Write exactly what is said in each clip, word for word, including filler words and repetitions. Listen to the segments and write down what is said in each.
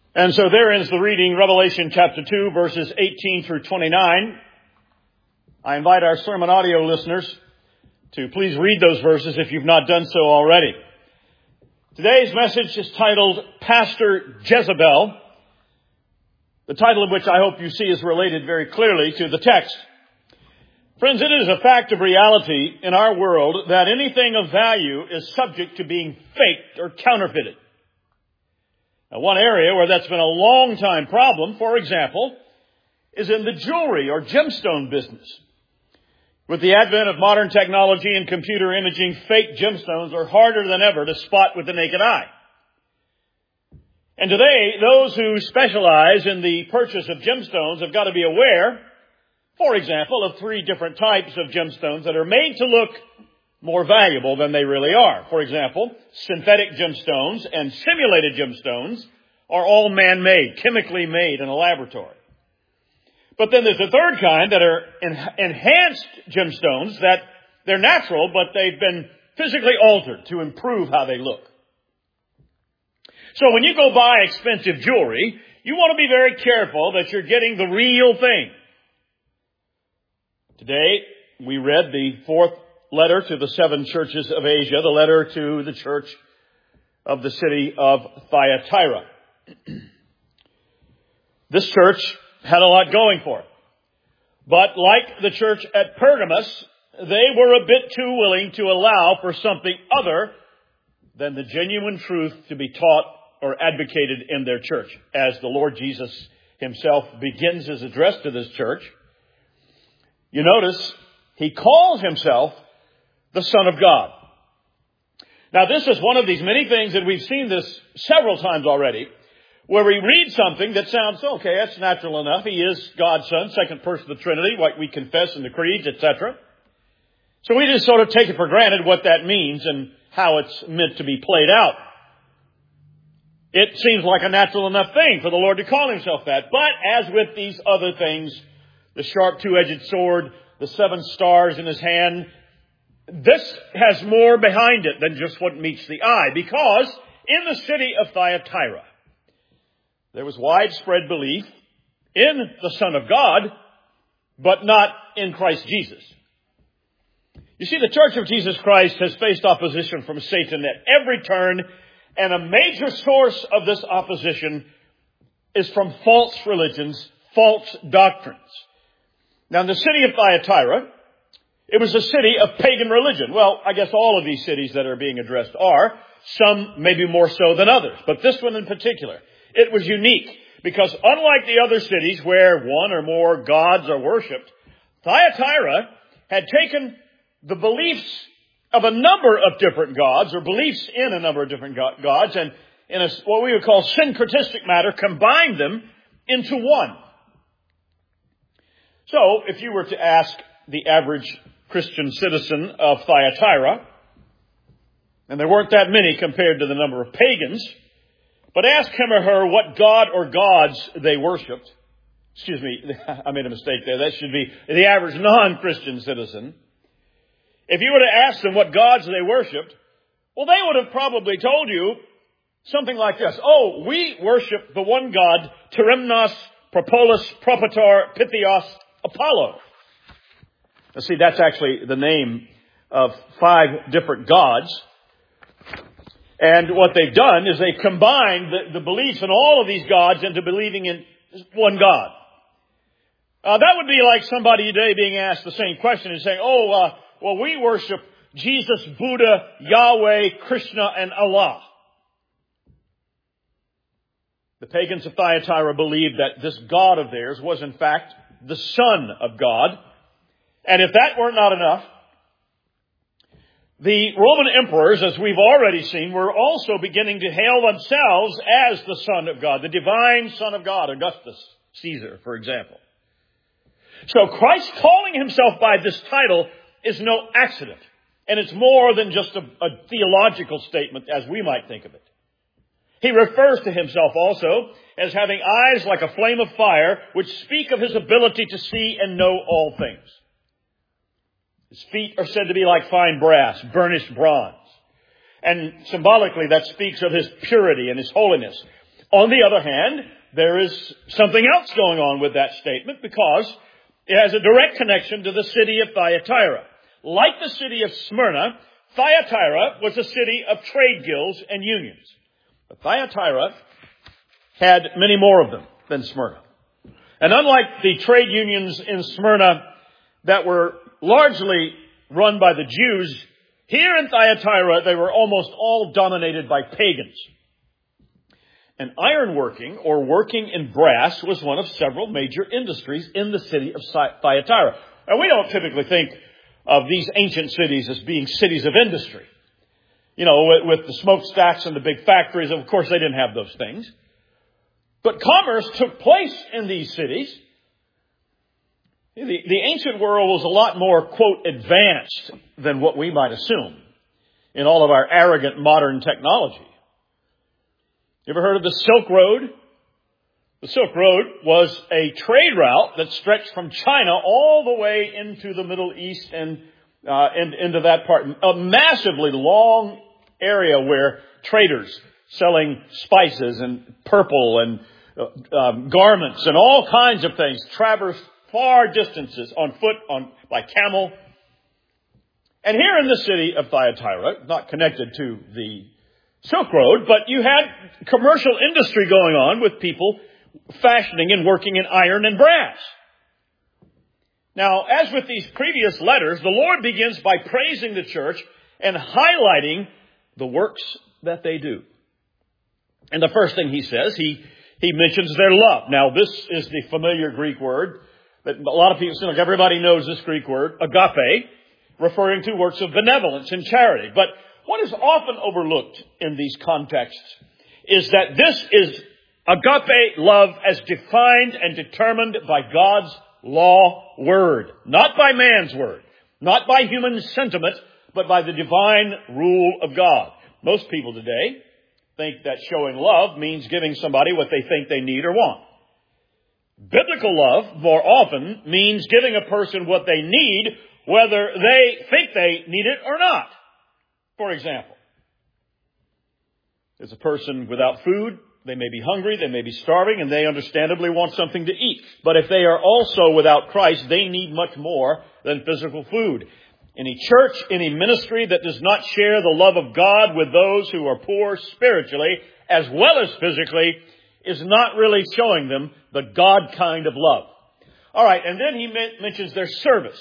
And so there ends the reading, Revelation chapter two, verses eighteen through twenty-nine. I invite our sermon audio listeners to please read those verses if you've not done so already. Today's message is titled Pastor Jezebel, the title of which I hope you see is related very clearly to the text. Friends, it is a fact of reality in our world that anything of value is subject to being faked or counterfeited. Now, one area where that's been a long time problem, for example, is in the jewelry or gemstone business. With the advent of modern technology and computer imaging, fake gemstones are harder than ever to spot with the naked eye. And today, those who specialize in the purchase of gemstones have got to be aware, for example, of three different types of gemstones that are made to look more valuable than they really are. For example, synthetic gemstones and simulated gemstones are all man-made, chemically made in a laboratory. But then there's a third kind that are en- enhanced gemstones that they're natural, but they've been physically altered to improve how they look. So when you go buy expensive jewelry, you want to be very careful that you're getting the real thing. Today, we read the fourth letter to the seven churches of Asia, the letter to the church of the city of Thyatira. This church had a lot going for it. But like the church at Pergamos, they were a bit too willing to allow for something other than the genuine truth to be taught or advocated in their church. As the Lord Jesus himself begins his address to this church, you notice he calls himself the Son of God. Now, this is one of these many things, and we've seen this several times already, where we read something that sounds, okay, that's natural enough. He is God's Son, second person of the Trinity, what we confess in the creeds, et cetera. So we just sort of take it for granted what that means and how it's meant to be played out. It seems like a natural enough thing for the Lord to call himself that. But as with these other things, the sharp two-edged sword, the seven stars in his hand, this has more behind it than just what meets the eye, because in the city of Thyatira, there was widespread belief in the Son of God, but not in Christ Jesus. You see, the Church of Jesus Christ has faced opposition from Satan at every turn, and a major source of this opposition is from false religions, false doctrines. Now, in the city of Thyatira, it was a city of pagan religion. Well, I guess all of these cities that are being addressed are, some maybe more so than others, but this one in particular. It was unique because unlike the other cities where one or more gods are worshipped, Thyatira had taken the beliefs of a number of different gods, or beliefs in a number of different gods, and in a, what we would call syncretistic matter, combined them into one. So, if you were to ask the average Christian citizen of Thyatira, and there weren't that many compared to the number of pagans, but ask him or her what god or gods they worshipped. Excuse me, I made a mistake there. That should be the average non-Christian citizen. If you were to ask them what gods they worshipped, well, they would have probably told you something like this. Oh, we worship the one God, Terimnos, Propolis, Propator, Pythios, Apollo. Now, see, that's actually the name of five different gods. And what they've done is they've combined the, the beliefs in all of these gods into believing in one God. Uh, that would be like somebody today being asked the same question and saying, oh, uh, well, we worship Jesus, Buddha, Yahweh, Krishna, and Allah. The pagans of Thyatira believed that this God of theirs was in fact the Son of God. And if that were not enough, the Roman emperors, as we've already seen, were also beginning to hail themselves as the Son of God, the divine Son of God, Augustus Caesar, for example. So Christ calling himself by this title is no accident. And it's more than just a, a theological statement as we might think of it. He refers to himself also as having eyes like a flame of fire, which speak of his ability to see and know all things. His feet are said to be like fine brass, burnished bronze. And symbolically, that speaks of his purity and his holiness. On the other hand, there is something else going on with that statement because it has a direct connection to the city of Thyatira. Like the city of Smyrna, Thyatira was a city of trade guilds and unions. But Thyatira had many more of them than Smyrna. And unlike the trade unions in Smyrna that were largely run by the Jews, here in Thyatira they were almost all dominated by pagans. And ironworking, or working in brass, was one of several major industries in the city of Thyatira. And we don't typically think of these ancient cities as being cities of industry. You know, with, with the smokestacks and the big factories, of course they didn't have those things. But commerce took place in these cities. The, the ancient world was a lot more, quote, advanced than what we might assume in all of our arrogant modern technology. You ever heard of the Silk Road? The Silk Road was a trade route that stretched from China all the way into the Middle East and, uh, and into that part. A massively long area where traders selling spices and purple and uh, um, garments and all kinds of things traversed far distances on foot, on by camel. And here in the city of Thyatira, not connected to the Silk Road, but you had commercial industry going on with people fashioning and working in iron and brass. Now, as with these previous letters, the Lord begins by praising the church and highlighting the works that they do. And the first thing he says, he, he mentions their love. Now, this is the familiar Greek word that a lot of people, like everybody knows this Greek word, agape, referring to works of benevolence and charity. But what is often overlooked in these contexts is that this is agape love as defined and determined by God's law word, not by man's word, not by human sentiment, but by the divine rule of God. Most people today think that showing love means giving somebody what they think they need or want. Biblical love, more often, means giving a person what they need, whether they think they need it or not. For example, there's a person without food. They may be hungry, they may be starving, and they understandably want something to eat. But if they are also without Christ, they need much more than physical food. Any church, any ministry that does not share the love of God with those who are poor spiritually as well as physically is not really showing them the God kind of love. All right, and then he mentions their service.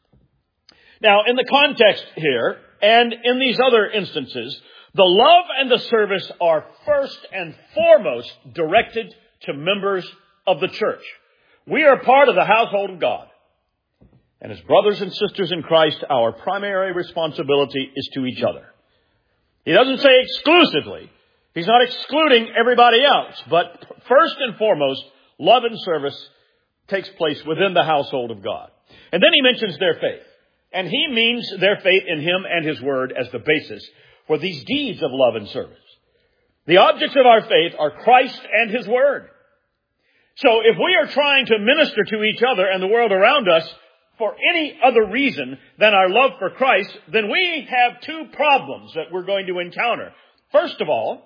Now, in the context here, and in these other instances, the love and the service are first and foremost directed to members of the church. We are part of the household of God. And as brothers and sisters in Christ, our primary responsibility is to each other. He doesn't say exclusively. He's not excluding everybody else. But first and foremost, love and service takes place within the household of God. And then he mentions their faith. And he means their faith in him and his word as the basis for these deeds of love and service. The objects of our faith are Christ and his word. So if we are trying to minister to each other and the world around us for any other reason than our love for Christ, then we have two problems that we're going to encounter. First of all,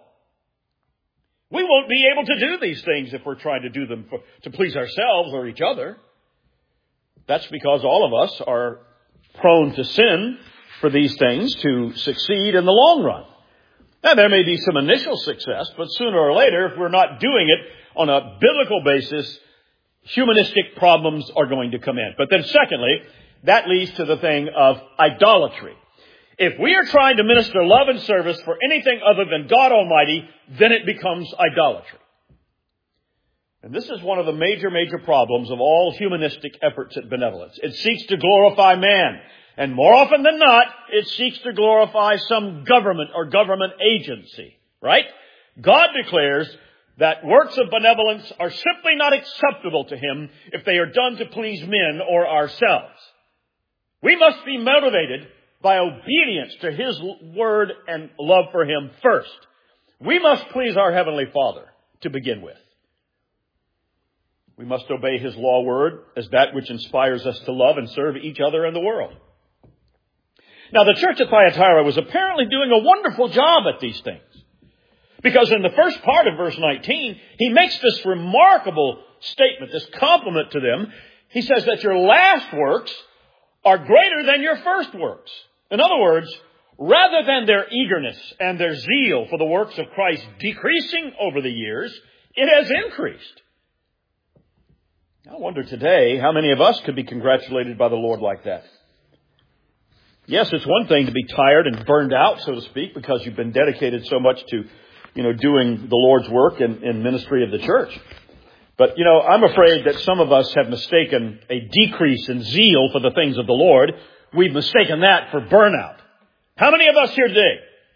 we won't be able to do these things if we're trying to do them for, to please ourselves or each other. That's because all of us are prone to sin for these things to succeed in the long run. Now, there may be some initial success, but sooner or later, if we're not doing it on a biblical basis, humanistic problems are going to come in. But then secondly, that leads to the thing of idolatry. If we are trying to minister love and service for anything other than God Almighty, then it becomes idolatry. And this is one of the major, major problems of all humanistic efforts at benevolence. It seeks to glorify man. And more often than not, it seeks to glorify some government or government agency. Right? God declares that works of benevolence are simply not acceptable to him if they are done to please men or ourselves. We must be motivated by obedience to his word and love for him first. We must please our Heavenly Father to begin with. We must obey his law word as that which inspires us to love and serve each other in the world. Now, the church at Thyatira was apparently doing a wonderful job at these things. Because in the first part of verse nineteen, he makes this remarkable statement, this compliment to them. He says that your last works are greater than your first works. In other words, rather than their eagerness and their zeal for the works of Christ decreasing over the years, it has increased. I wonder today how many of us could be congratulated by the Lord like that. Yes, it's one thing to be tired and burned out, so to speak, because you've been dedicated so much to, you know, doing the Lord's work in, in ministry of the church. But, you know, I'm afraid that some of us have mistaken a decrease in zeal for the things of the Lord. We've mistaken that for burnout. How many of us here today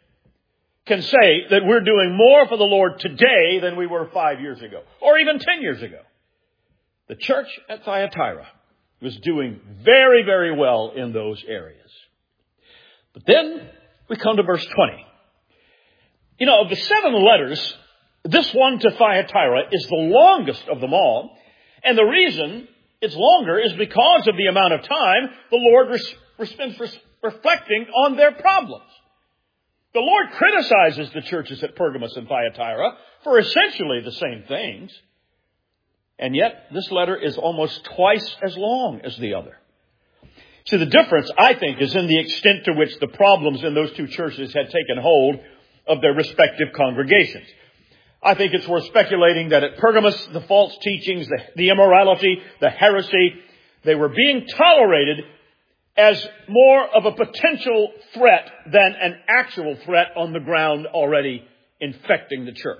can say that we're doing more for the Lord today than we were five years ago, or even ten years ago? The church at Thyatira was doing very, very well in those areas. But then we come to verse twenty. You know, of the seven letters, this one to Thyatira is the longest of them all. And the reason it's longer is because of the amount of time the Lord res- spends res- reflecting on their problems. The Lord criticizes the churches at Pergamos and Thyatira for essentially the same things. And yet, this letter is almost twice as long as the other. See, the difference, I think, is in the extent to which the problems in those two churches had taken hold of their respective congregations. I think it's worth speculating that at Pergamos, the false teachings, the, the immorality, the heresy, they were being tolerated as more of a potential threat than an actual threat on the ground already infecting the church.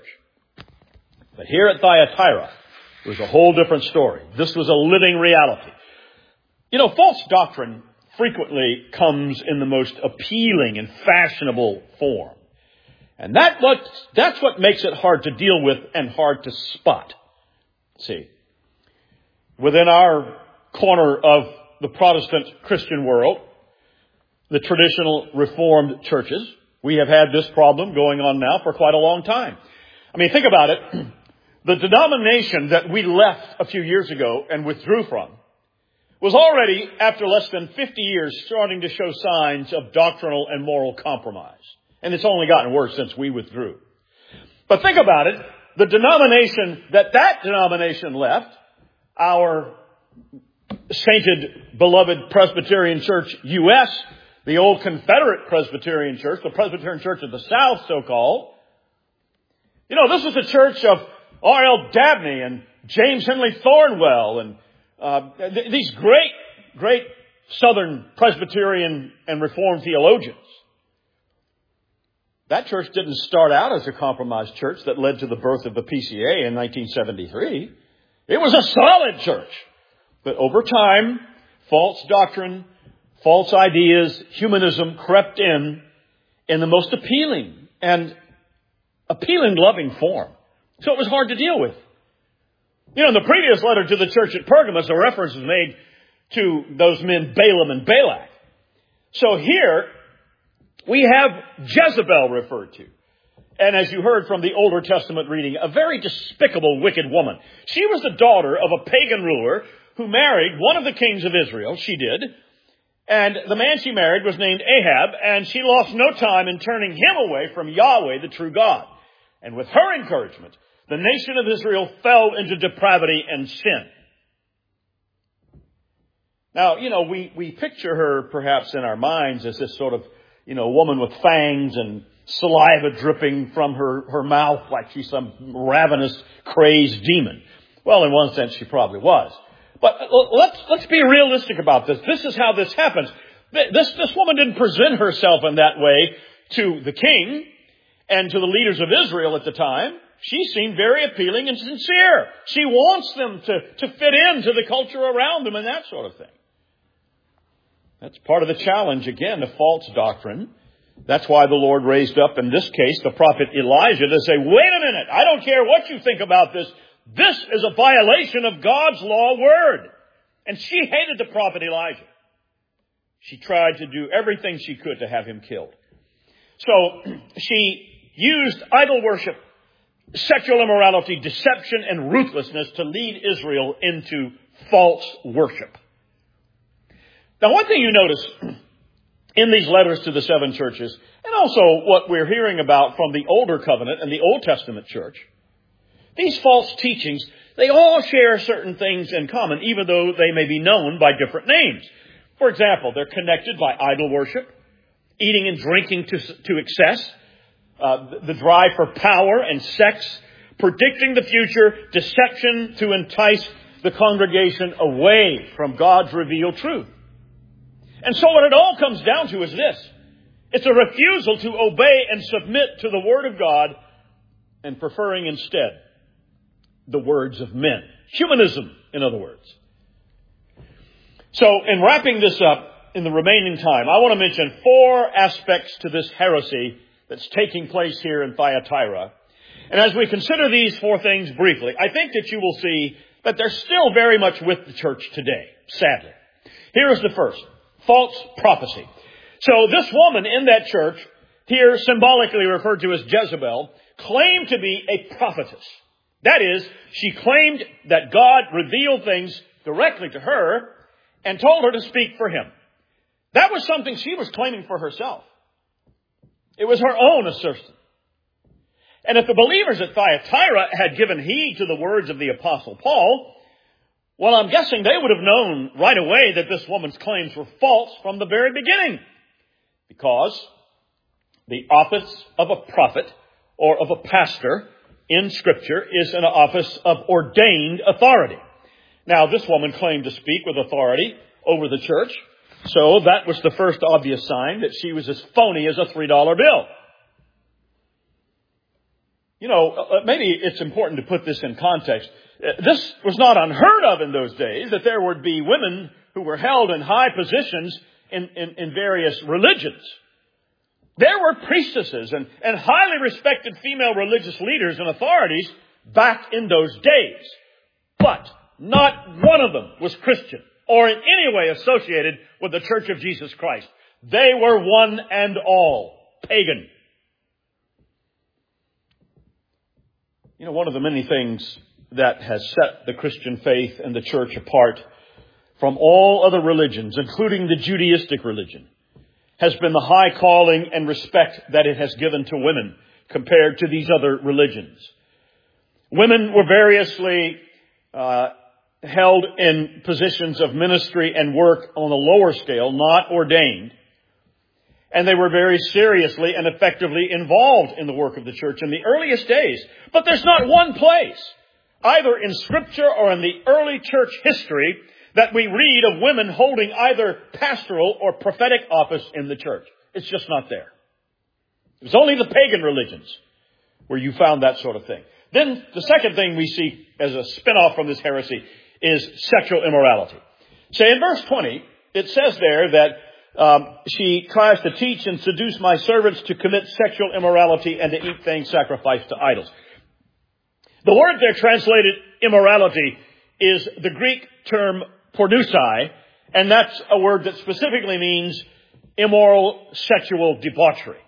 But here at Thyatira, it was a whole different story. This was a living reality. You know, false doctrine frequently comes in the most appealing and fashionable form. And that what, that's what makes it hard to deal with and hard to spot. See, within our corner of the Protestant Christian world, the traditional Reformed churches, we have had this problem going on now for quite a long time. I mean, think about it. The denomination that we left a few years ago and withdrew from was already, after less than fifty years, starting to show signs of doctrinal and moral compromise. And it's only gotten worse since we withdrew. But think about it. The denomination that that denomination left, our sainted, beloved Presbyterian Church U S, the old Confederate Presbyterian Church, the Presbyterian Church of the South, so-called. You know, this was a church of R L Dabney and James Henley Thornwell and uh, th- these great, great Southern Presbyterian and Reformed theologians. That church didn't start out as a compromised church that led to the birth of the P C A in nineteen seventy-three. It was a solid church. But over time, false doctrine, false ideas, humanism crept in in the most appealing and appealing, loving form. So it was hard to deal with. You know, in the previous letter to the church at Pergamos, a reference was made to those men Balaam and Balak. So here, we have Jezebel referred to. And as you heard from the Older Testament reading, a very despicable, wicked woman. She was the daughter of a pagan ruler who married one of the kings of Israel. She did. And the man she married was named Ahab, and she lost no time in turning him away from Yahweh, the true God. And with her encouragement, the nation of Israel fell into depravity and sin. Now, you know, we, we picture her perhaps in our minds as this sort of, you know, woman with fangs and saliva dripping from her, her mouth like she's some ravenous, crazed demon. Well, in one sense, she probably was. But let's, let's be realistic about this. This is how this happens. This, this woman didn't present herself in that way to the king and to the leaders of Israel at the time. She seemed very appealing and sincere. She wants them to, to fit into the culture around them and that sort of thing. That's part of the challenge, again, of false doctrine. That's why the Lord raised up, in this case, the prophet Elijah to say, wait a minute, I don't care what you think about this. This is a violation of God's law word. And she hated the prophet Elijah. She tried to do everything she could to have him killed. So she used idol worship, sexual immorality, deception, and ruthlessness to lead Israel into false worship. Now, one thing you notice in these letters to the seven churches, and also what we're hearing about from the older covenant and the Old Testament church, these false teachings, they all share certain things in common, even though they may be known by different names. For example, they're connected by idol worship, eating and drinking to, to excess, uh, the drive for power and sex, predicting the future, deception to entice the congregation away from God's revealed truth. And so what it all comes down to is this. It's a refusal to obey and submit to the Word of God and preferring instead the words of men. Humanism, in other words. So in wrapping this up in the remaining time, I want to mention four aspects to this heresy that's taking place here in Thyatira. And as we consider these four things briefly, I think that you will see that they're still very much with the church today, sadly. Here is the first. False prophecy. So this woman in that church, here symbolically referred to as Jezebel, claimed to be a prophetess. That is, she claimed that God revealed things directly to her and told her to speak for him. That was something she was claiming for herself. It was her own assertion. And if the believers at Thyatira had given heed to the words of the Apostle Paul, well, I'm guessing they would have known right away that this woman's claims were false from the very beginning. Because the office of a prophet or of a pastor in Scripture is an office of ordained authority. Now, this woman claimed to speak with authority over the church, so that was the first obvious sign that she was as phony as a three dollar bill. You know, maybe it's important to put this in context. This was not unheard of in those days, that there would be women who were held in high positions in, in, in various religions. There were priestesses and, and highly respected female religious leaders and authorities back in those days. But not one of them was Christian or in any way associated with the Church of Jesus Christ. They were one and all pagan. You know, one of the many things that has set the Christian faith and the church apart from all other religions, including the Judaistic religion, has been the high calling and respect that it has given to women compared to these other religions. Women were variously uh, held in positions of ministry and work on a lower scale, not ordained. And they were very seriously and effectively involved in the work of the church in the earliest days. But there's not one place, either in Scripture or in the early church history, that we read of women holding either pastoral or prophetic office in the church. It's just not there. It was only the pagan religions where you found that sort of thing. Then the second thing we see as a spin-off from this heresy is sexual immorality. Say in verse twenty, it says there that um, she tries to teach and seduce my servants to commit sexual immorality and to eat things sacrificed to idols. The word there translated immorality is the Greek term pornusai, and that's a word that specifically means immoral sexual debauchery.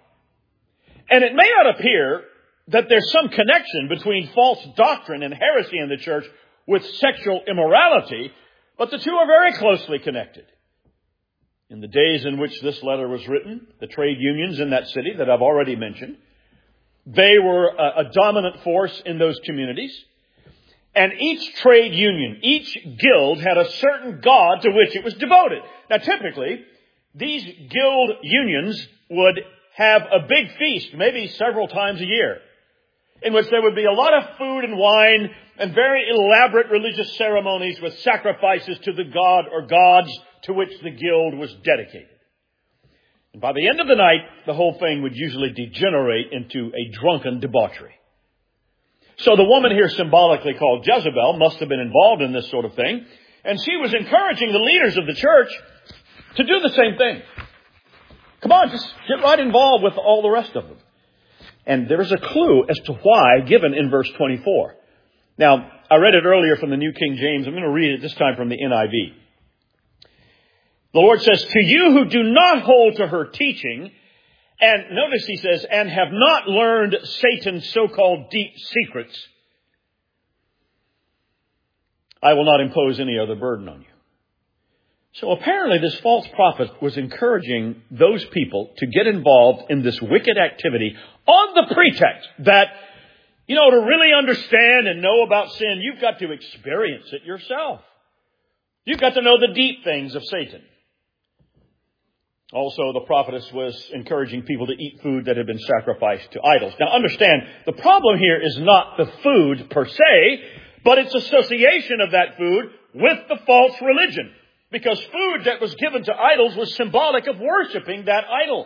And it may not appear that there's some connection between false doctrine and heresy in the church with sexual immorality, but the two are very closely connected. In the days in which this letter was written, the trade unions in that city that I've already mentioned, they were a, a dominant force in those communities. And each trade union, each guild had a certain god to which it was devoted. Now typically, these guild unions would have a big feast, maybe several times a year, in which there would be a lot of food and wine and very elaborate religious ceremonies with sacrifices to the god or gods to which the guild was dedicated. And by the end of the night, the whole thing would usually degenerate into a drunken debauchery. So the woman here symbolically called Jezebel must have been involved in this sort of thing. And she was encouraging the leaders of the church to do the same thing. Come on, just get right involved with all the rest of them. And there is a clue as to why given in verse twenty-four. Now, I read it earlier from the New King James. I'm going to read it this time from the N I V. The Lord says, to you who do not hold to her teaching, and notice he says, and have not learned Satan's so-called deep secrets, I will not impose any other burden on you. So apparently this false prophet was encouraging those people to get involved in this wicked activity on the pretext that, you know, to really understand and know about sin, you've got to experience it yourself. You've got to know the deep things of Satan. Also, the prophetess was encouraging people to eat food that had been sacrificed to idols. Now understand, the problem here is not the food per se, but its association of that food with the false religion. Because food that was given to idols was symbolic of worshiping that idol.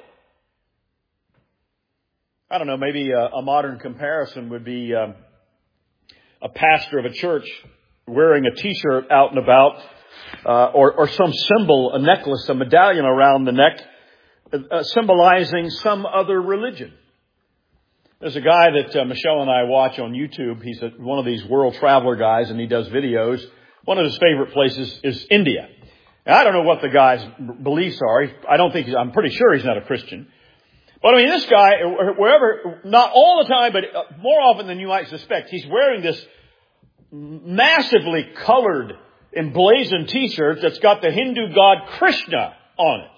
I don't know, maybe a, a modern comparison would be um, a pastor of a church wearing a t-shirt out and about, uh, or, or some symbol, a necklace, a medallion around the neck, uh, symbolizing some other religion. There's a guy that uh, Michelle and I watch on YouTube. He's a, one of these world traveler guys, and he does videos. One of his favorite places is India. Now, I don't know what the guy's beliefs are. I don't think, I'm pretty sure he's not a Christian. But I mean, this guy, wherever, not all the time, but more often than you might suspect, he's wearing this massively colored, emblazoned t-shirt that's got the Hindu god Krishna on it.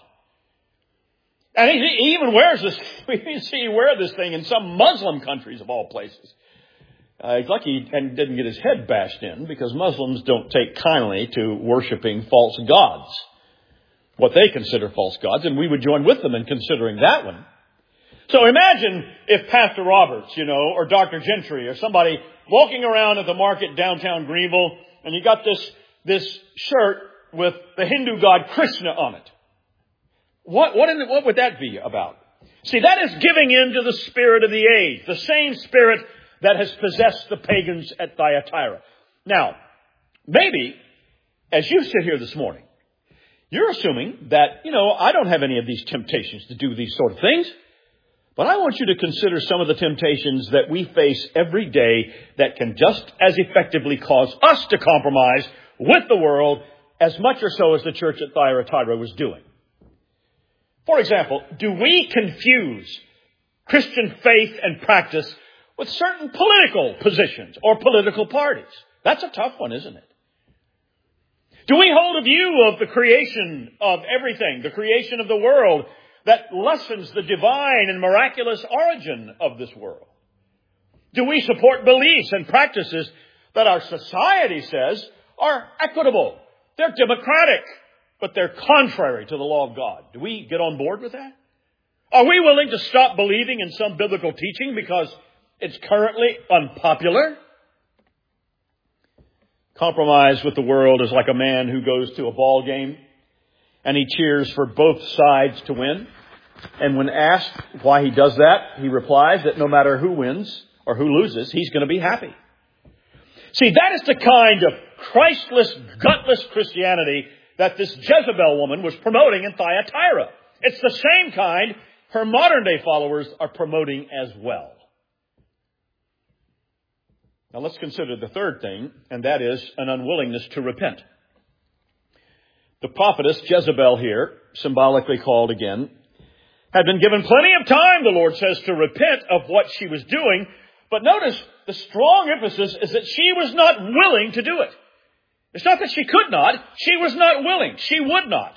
And he, he even wears this, we see him wear this thing in some Muslim countries of all places. Uh, he's lucky he didn't get his head bashed in, because Muslims don't take kindly to worshiping false gods, what they consider false gods, and we would join with them in considering that one. So imagine if Pastor Roberts, you know, or Doctor Gentry, or somebody walking around at the market downtown Greenville, and you got this this shirt with the Hindu god Krishna on it. What what in the, what would that be about? See, that is giving in to the spirit of the age, the same spirit that has possessed the pagans at Thyatira. Now, maybe, as you sit here this morning, you're assuming that, you know, I don't have any of these temptations to do these sort of things. But I want you to consider some of the temptations that we face every day that can just as effectively cause us to compromise with the world as much or so as the church at Thyatira was doing. For example, do we confuse Christian faith and practice with certain political positions or political parties? That's a tough one, isn't it? Do we hold a view of the creation of everything, the creation of the world, that lessens the divine and miraculous origin of this world? Do we support beliefs and practices that our society says are equitable? They're democratic, but they're contrary to the law of God. Do we get on board with that? Are we willing to stop believing in some biblical teaching because it's currently unpopular? Compromise with the world is like a man who goes to a ball game and he cheers for both sides to win. And when asked why he does that, he replies that no matter who wins or who loses, he's going to be happy. See, that is the kind of Christless, gutless Christianity that this Jezebel woman was promoting in Thyatira. It's the same kind her modern day followers are promoting as well. Now let's consider the third thing, and that is an unwillingness to repent. The prophetess Jezebel here, symbolically called again, had been given plenty of time, the Lord says, to repent of what she was doing. But notice the strong emphasis is that she was not willing to do it. It's not that she could not. She was not willing. She would not.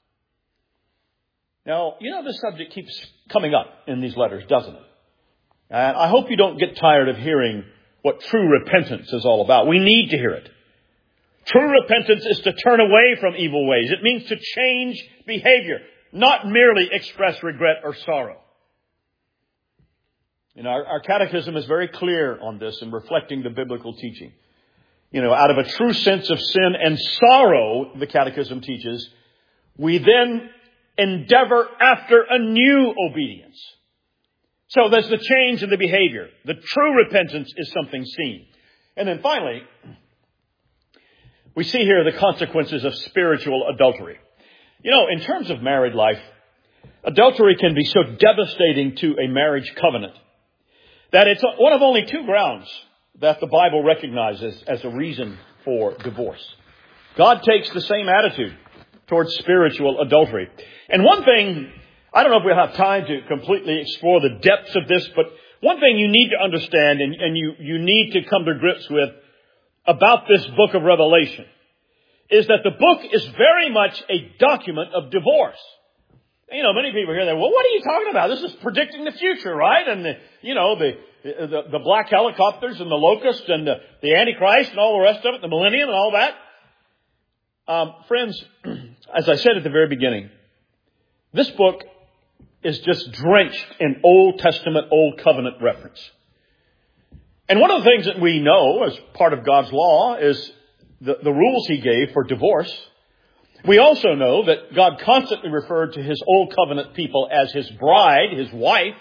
Now, you know, this subject keeps coming up in these letters, doesn't it? And I hope you don't get tired of hearing what true repentance is all about. We need to hear it. True repentance is to turn away from evil ways. It means to change behavior, not merely express regret or sorrow. You know, our, our catechism is very clear on this in reflecting the biblical teaching. You know, out of a true sense of sin and sorrow, the catechism teaches, we then endeavor after a new obedience. So there's the change in the behavior. The true repentance is something seen. And then finally, we see here the consequences of spiritual adultery. You know, in terms of married life, adultery can be so devastating to a marriage covenant that it's one of only two grounds that the Bible recognizes as a reason for divorce. God takes the same attitude towards spiritual adultery. And one thing, I don't know if we'll have time to completely explore the depths of this, but one thing you need to understand and, and you, you need to come to grips with about this book of Revelation is that the book is very much a document of divorce. You know, many people hear that, well, what are you talking about? This is predicting the future, right? And, the, you know, the, the the black helicopters and the locusts and the, the Antichrist and all the rest of it, the millennium and all that. Um, friends, as I said at the very beginning, this book is just drenched in Old Testament, Old Covenant reference. And one of the things that we know as part of God's law is the, the rules He gave for divorce. We also know that God constantly referred to His Old Covenant people as His bride, His wife.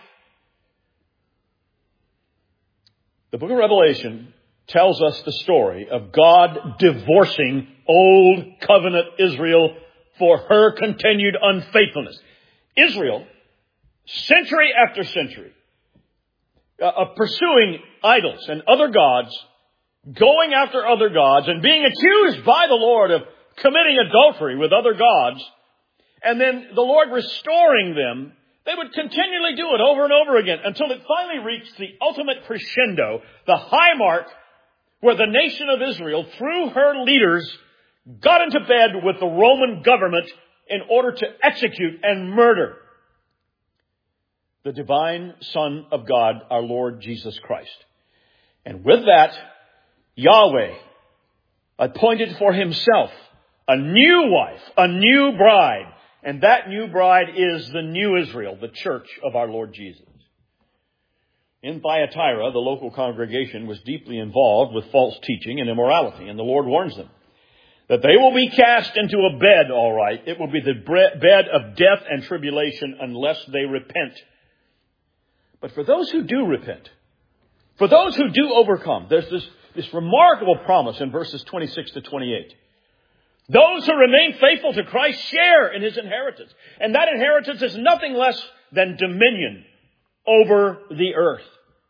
The book of Revelation tells us the story of God divorcing Old Covenant Israel for her continued unfaithfulness. Israel, century after century, uh, of pursuing idols and other gods, going after other gods and being accused by the Lord of committing adultery with other gods, and then the Lord restoring them, they would continually do it over and over again until it finally reached the ultimate crescendo, the high mark, where the nation of Israel, through her leaders, got into bed with the Roman government in order to execute and murder the divine Son of God, our Lord Jesus Christ. And with that, Yahweh appointed for Himself a new wife, a new bride. And that new bride is the new Israel, the church of our Lord Jesus. In Thyatira, the local congregation was deeply involved with false teaching and immorality. And the Lord warns them that they will be cast into a bed, all right. It will be the bed of death and tribulation unless they repent. But for those who do repent, for those who do overcome, there's this, this remarkable promise in verses twenty-six to twenty-eight. Those who remain faithful to Christ share in His inheritance. And that inheritance is nothing less than dominion over the earth.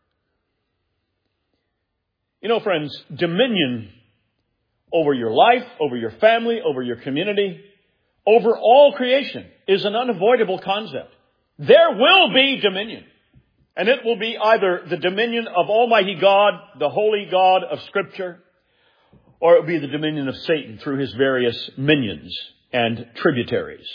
You know, friends, dominion over your life, over your family, over your community, over all creation is an unavoidable concept. There will be dominion. And it will be either the dominion of Almighty God, the holy God of Scripture, or it will be the dominion of Satan through his various minions and tributaries.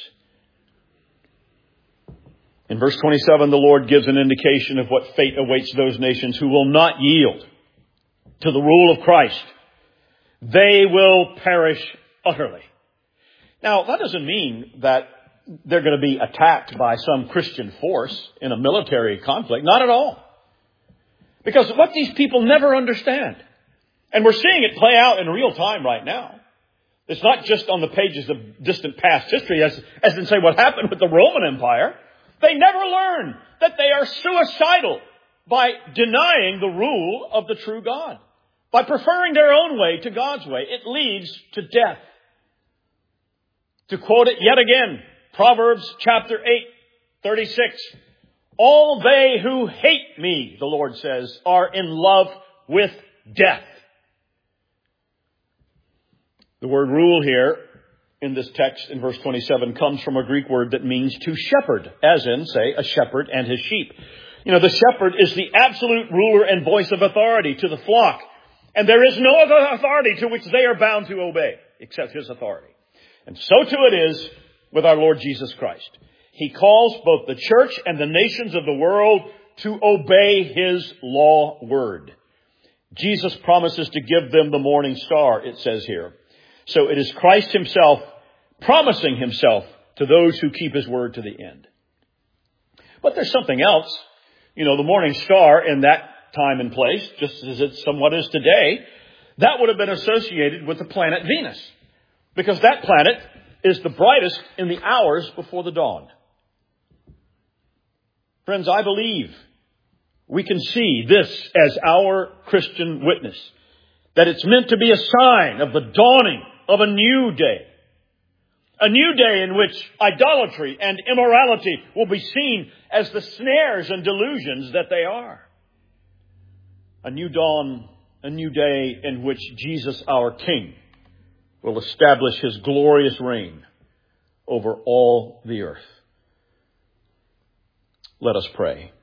In verse twenty-seven, the Lord gives an indication of what fate awaits those nations who will not yield to the rule of Christ. They will perish utterly. Now, that doesn't mean that they're going to be attacked by some Christian force in a military conflict. Not at all. Because what these people never understand, and we're seeing it play out in real time right now. It's not just on the pages of distant past history, as, as in say what happened with the Roman Empire. They never learn that they are suicidal by denying the rule of the true God. By preferring their own way to God's way, it leads to death. To quote it yet again, Proverbs chapter eight, thirty-six. All they who hate me, the Lord says, are in love with death. The word rule here in this text in verse twenty-seven comes from a Greek word that means to shepherd, as in, say, a shepherd and his sheep. You know, the shepherd is the absolute ruler and voice of authority to the flock. And there is no other authority to which they are bound to obey except His authority. And so too it is with our Lord Jesus Christ. He calls both the church and the nations of the world to obey His law word. Jesus promises to give them the morning star, it says here. So it is Christ Himself promising Himself to those who keep His word to the end. But there's something else. You know, the morning star in that time and place, just as it somewhat is today, that would have been associated with the planet Venus. Because that planet is the brightest in the hours before the dawn. Friends, I believe we can see this as our Christian witness. That it's meant to be a sign of the dawning of a new day. A new day in which idolatry and immorality will be seen as the snares and delusions that they are. A new dawn, a new day in which Jesus, our King, will establish His glorious reign over all the earth. Let us pray.